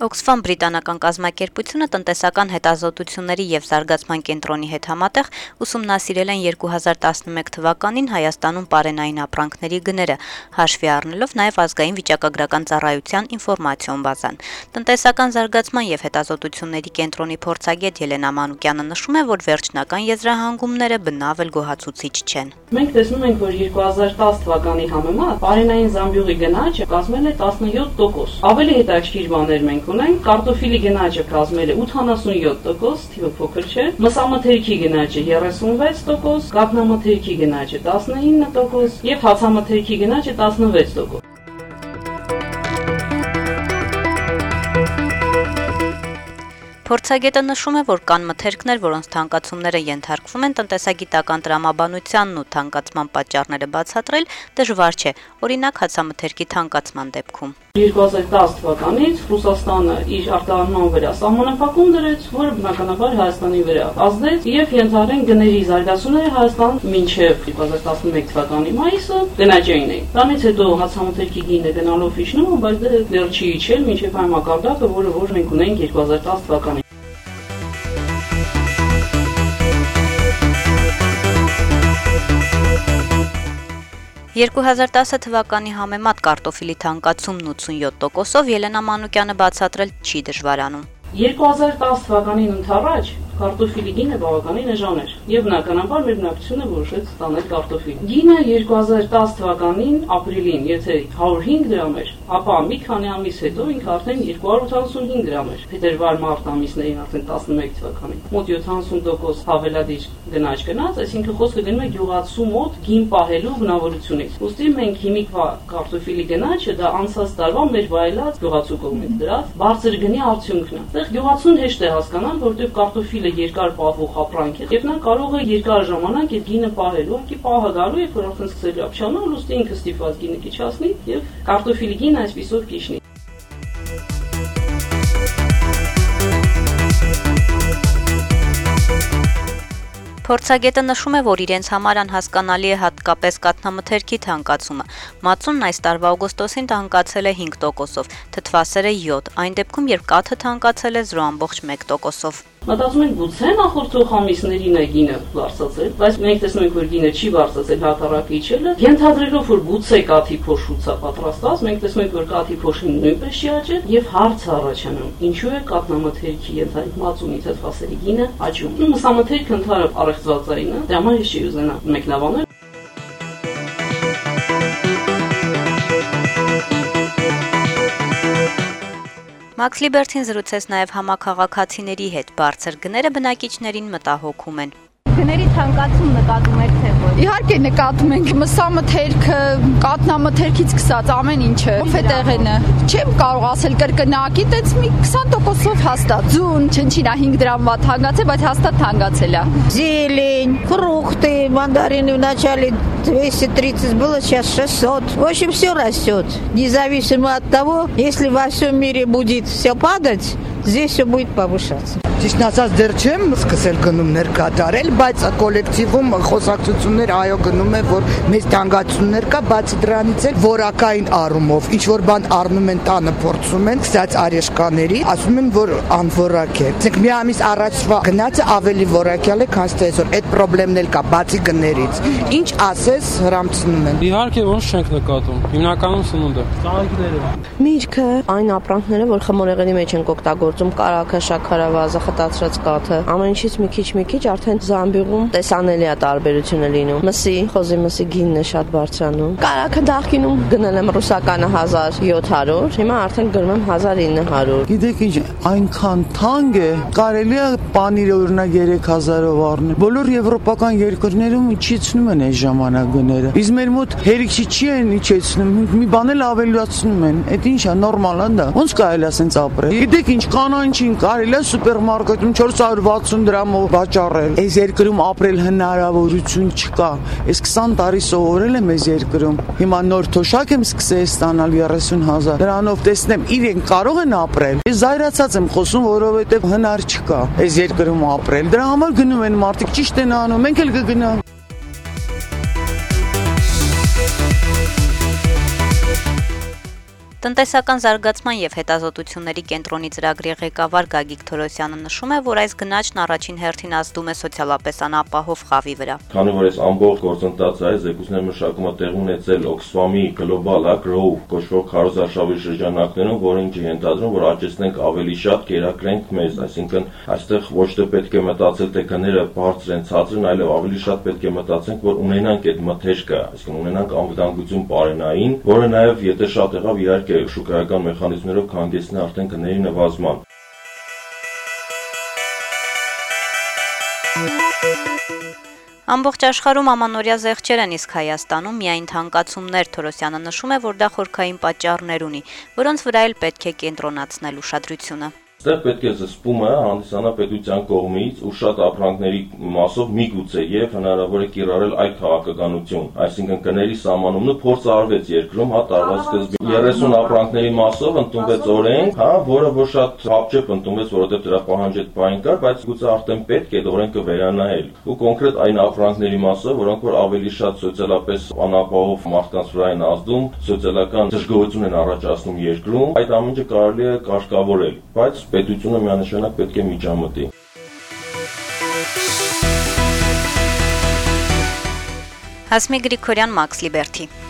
Oxfam բրիտանական կազմակերպությունը տնտեսական հետազոտությունների և զարգացման կենտրոնի հետ համատեղ ուսումնասիրել են 2011 թվականին Հայաստանում պարենային ապրանքների գները, հաշվի առնելով նաև ազգային վիճակագրական ծառայության ինֆորմացիոն բազան։ Տնտեսական զարգացման և հետազոտությունների կենտրոնի փորձագետ Ելենա Մանուկյանը նշում է, որ վերջնական եզրահանգումները բնավ էլ գոհացուցիչ չեն։ Մենք տեսնում ենք, որ 2010 թվականի համեմատ պարենային զամբյուղի գնաճը կազմել է 17%։ Ավելի հետաքրքիր բաներ մենք ունենք, կարտոֆիլի գնաճը կազմել է 87%, թիվը փոքր չէ, մսամթերքի գնաճը 36%, կաթնամթերքի գնաճը 19% եւ հացամթերքի գնաճը 16%։ Փորձագետը նշում է, որ կան մթերքներ, որոնց թանկացումները ենթարկվում են տնտեսագիտական տրամաբանությանն ու թանկացման պատճառները բացատրել դժվար չէ, օրինակ հացամթերքի թանկացման դեպքում։ 2010 թվականից Ռուսաստանը իր արտահանման վրա սահմանափակում դրեց, որը բնականաբար Հայաստանի վրա ազդեց եւ ենթադրեն գների զարգացումները Հայաստան մինչեւ 2011 թվականի մայիսը գնաճային էին։ Դրանից հետո հացամթերքի գինը գնալով իջնում, բայց դա դեռ չի իջել մինչեւ այն մակարդակը, որը մենք ունենք 2010 թվականին։ 2010 թվականի համեմատ կարտոֆիլի թանկացումն 87%-ով Ելենա Մանուկյանը բացատրել չի դժվարանում։ 2010 թվականին ընդառաջ կարտոֆիլի գինը բավականին էժան էր եւ բնականաբար մեր բնակչությունը որոշեց ստանել կարտոֆիլ։ Գինը 2010 թվականին ապրիլին, եթե 105 դրամ էր, ապա մի քանի ամիս հետո ինքը արդեն 285 դրամ էր։ Փետրվար-մարտ ամիսներին արդեն 11 թվականին մոտ 70% հավելադիր գնաճ գնաց, այսինքն խոսքը գնում է գյուղացու մոտ գին պահելու բնավորությունից։ Ուստի մենք հիմիկվա կարտոֆիլի գնաճը դա անցած տարվա մեր վայելած գյուղացու կողմից դրած բարձր գնի արդյունքն է։ Գյուղացուն հեշտ է հասկանալ, որտեղ կարտոֆիլը երկար պահվող ապրանք է, եւ նա կարող է երկար ժամանակ այդ գինը պահելու, անկի պահը գալու եւ որ արդեն սկսելու ապչանալ, ուստի ինքը ստիպված գինը կիչացնի եւ կարտոֆիլի գինը այսպիսով կիջնի։ Փորձագետը նշում է, որ իրենց համար անհասկանալի է հատկապես կաթնամթերքի թանկացումը։ Մածունն այս տարվա օգոստոսին թանկացել է 5%-ով, թթվասերը 7%, այն դեպքում, երբ կաթը թանկացել է 0.1%-ով։ Մտածում ենք գուցե նախորդող ամիսներին է գինը բարձրացել, բայց մենք տեսնում ենք, որ գինը չի բարձրացել, հակառակը իջել է։ Ենթադրելով, որ գուցե կաթի փոշուց է պատրաստված, մենք տեսնում ենք, որ կաթի փոշին նույնպես չի աճել եւ հարց առաջանում։ Ինչու է կաթնամթերքի ենթադրիկ մածունի թթվասերի գինը աճում։ Մսամթերքը ընդհանրապես առեղծվածային է, դրա համար ես չի ուզենա մեկնաբանել։ Մաքս Լիբերթին զրուցեց նաև համաքաղաքացիների հետ, բարձր գները բնակիչներին մտահոգում են։ Գների թանկացում նկատում եք թե ոչ։ Իհարկե նկատում ենք մսամթերքը, կաթնամթերքից սկսած ամեն ինչը, ֆետեղենը։ Չեմ կարող ասել կրկնակի, տենց մի 20%-ով հաստատ։ Ձուն, չնչինա 5 դրամվա թանկացել, բայց հաստատ թանկացել է։ Зелень, фрукты, мандарины вначале 230 было, сейчас 600. В общем, все растет. Независимо от того, если во всем мире будет все падать, здесь все будет повышаться. Ճիշտ ասած դեռ չեմ սկսել գնումներ կատարել, բայց կոլեկտիվում խոսակցություններ այո գնում է, որ մեծ թանկացումներ կա, բացի դրանից էլ որակային առումով ինչ որ բան առնում են տանը փորձում են, սկսած արեշկաների, ասում են որ անորակ է։ Իսկ մի ամիս առաջվա գնացը ավելի որակյալ է, քան այսօր։ Այդ խնդիրն էլ կա, բացի գներից։ Ինչ ասես հրամցնում են։ Իհարկե ոնց չենք նկատում։ Հիմնականում սնունդը, ծաղիկները։ Միրգը, այն ապրանքները, որ խմորեղենի մեջ են օգտագործում, կարագը, շաքարավազը, խտացրած կաթը, ամեն ինչից մի քիչ արդեն զամբյուղում տեսանելի է տարբերությունը լինում։ Մսի, խոզի մսի գինն է շատ բարձրանում։ Կարագը դահկինում գնել եմ ռուսականը 1700, հիմա արդեն գնում եմ 1900։ Գիտեք ինչ, այնքան թանկ է, կարելի է պանիրը օրինակ 3000-ով առնել։ Բոլոր եվրոպական երկրներում իջեցնում են այս ժամանակ գները։ Իսկ մեր մոտ հերիքի չի են իջեցնում, մի բան էլ ավելացնում են։ Այդ ինչ է, նորմալ է դա։ Ոնց կարելի է ասենց ապրել։ Գիտեք ինչ, կանանչին կարելի է սուպերմարկետում 460 դրամով վաճառել։ Այս երկրում ապրել հնարավորություն չկա։ Այս 20 տարի սովորել եմ այս երկրում։ Հիմա նոր թոշակ եմ սկսել ստանալ 30000։ Դրանով տեսնեմ իրենք կարող են ապրել։ Ես զայրացած եմ խոսում, որովհետև հնար չկա այս երկրում ապրել։ Դրա համար գնում են մարդիկ, ճիշտ են անում, մենք էլ կգնանք։ Տնտեսական զարգացման եւ հետազոտությունների կենտրոնի ծրագրի ղեկավար Գագիկ Թորոսյանը նշում է, որ այս գնաճն առաջին հերթին ազդում է սոցիալապես անապահով խավի վրա։ Քանի որ այս ամբողջ գործընթացը այս զեկույցների մշակումը տեղի ունեցել Oxfam-ի Global Grow կոչվող քարոզարշավի շրջանակներում, որը ինչ ենթադրում, որ աճեցնենք ավելի շատ կերակրենք մեզ, այսինքն այստեղ ոչ թե պետք է մտածել թե գները բարձր են, ցածր են, այլև ավելի շատ պետք է մտածենք, որ ունենանք այդ մթերքը, այսինքն ունենանք անվտանգություն պարենային, որը նաեւ եթե շատ եղավ իհարկե շուկայական մեխանիզմներով կհանգեցնի արդեն գների նվազման։ Ամբողջ աշխարհում ամանորյա զեղչեր են, իսկ Հայաստանում միայն թանկացումներ։ Թորոսյանը նշում է, որ դա խորքային պատճառներ ունի, որոնց վրա էլ պետք է կենտրոնացնել ուշադրությունը։ Այստեղ պետք է զսպումը հանդիսանա պետության կողմից ու շատ ապրանքների մասով միգուցե եւ հնարավոր է կիրառել այլ քաղաքականություն, այսինքն գների սահմանումն ու փորձ արվեց երկրում, տարվա սկզբին 30 ապրանքների մասով ընդունվեց օրենք, որը որ շատ հապճեպ ընդունվեց, որովհետեւ դրա պահանջ այդ բան կար, բայց գուցե արդեն պետք է օրենքը վերանայել։ Ու կոնկրետ այն ապրանքների մասով, որոնք որ ավելի շատ սոցիալապես անապահով մարդկանց վրա են ազդում, սոցիալական դժգոհություն են առաջացնում երկրում, այդ ամենը կարելի է կարգավորել, բայց պետությունը միանշանակ պետք է միջամտի։ Հասմիկ Գրիգորյան, Մաքս Լիբերթի։